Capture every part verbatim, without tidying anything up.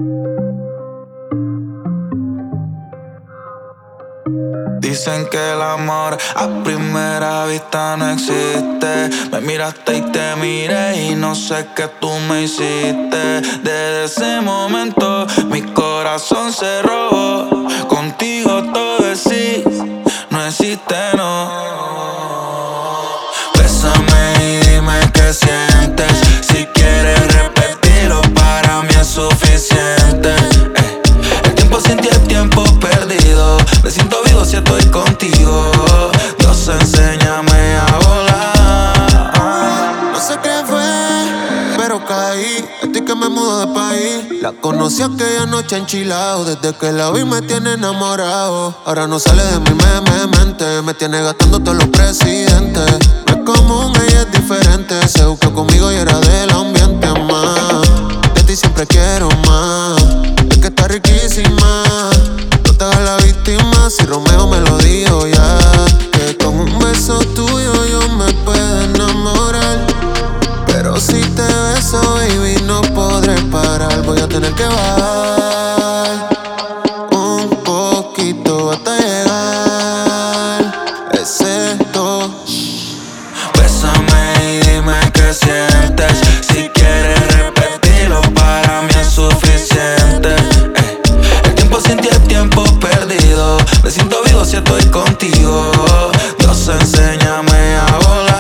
Dicen que el amor a primera vista no existe. Me miraste y te miré y no sé qué tú me hiciste. Desde ese momento mi corazón se robó. Contigo todo es sí, no existe no. Bésame y dime qué sientes. Si quieres repetirlo para mí es suficiente. eh. El tiempo sin ti es tiempo perdido. Me siento vivo si estoy contigo. Dios, enséñame a volar. No sé qué fue, pero caí. Estoy que me mudo de país. La conocí aquella noche enchilado. Desde que la vi me tiene enamorado. Ahora no sale de mi me, me mente. Me tiene gastando todos los presidentes. No es común, ella es diferente. Se buscó conmigo y era del ambiente más. De ti siempre quiero más. Es que está riquísima. No te hagas la víctima. Si Romeo me lo dijo ya. Que con un beso tuyo yo me puedo enamorar. Pero si te beso, baby, no podré parar. Voy a tener que bajar un poquito hasta llegar. Excepto. Bésame y dime qué sientes. Si quieres repetirlo para mí es suficiente. eh. El tiempo sin ti es tiempo perdido. Me siento vivo si estoy contigo. Dios, enséñame a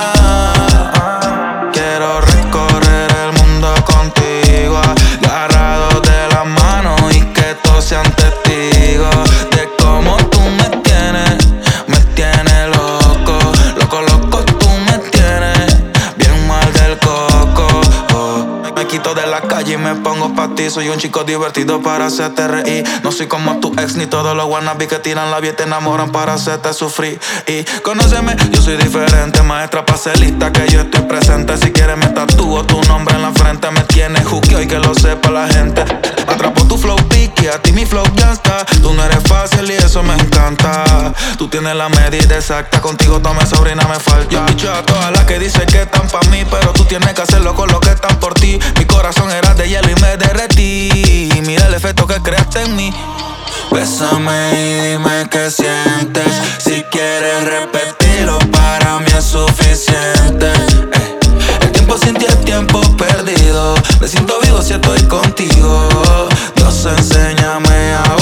volar. Quiero recorrer el mundo contigo, agarrado de la mano y que todos sean testigos de cómo tú me tienes, me tienes loco, loco, loco, tú me tienes bien mal del coco. oh. Me quito de la calle y me pongo pa' ti. Soy un chico divertido para hacerte reír. No soy como tu ex ni todos los wannabes que tiran la vida y te enamoran para hacerte sufrir. Y conóceme, yo soy diferente, maestra pa' ser lista que yo estoy presente. Si quieres me tatúo tu nombre en la frente. Me tienes juqueo y que lo sepa la gente. Atrapo tu flow piqui, a ti mi flow gangsta. Tú no eres fácil y eso me encanta. Tú tienes la medida exacta, contigo toda mi sobrina me falta. Yo picho a todas las que dicen que están pa' mí, pero tú tienes que hacerlo con lo que están por ti. Mi corazón era de hielo y me derretí. Mira el efecto que creaste en mí. Bésame y dime qué sientes. Si quieres repetirlo para mí es suficiente. eh. El tiempo sin ti es tiempo perdido. Me siento vivo si estoy contigo. Dios, enséñame a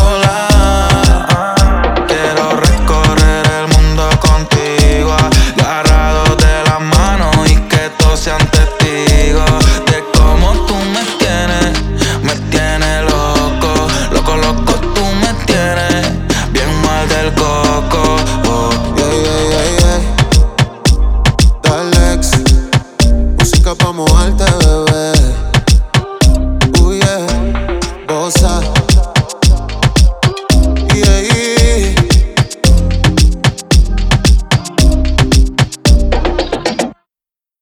volar. Quiero recorrer el mundo contigo, agarrado de la mano y que todos sean testigos de cómo tú me tienes, me tienes loco, loco, loco, tú me tienes bien mal del coco. oh. Yeah, yeah, yeah, yeah. Dalex, música pa' mojarte, bebé. Uh, yeah. Bossa.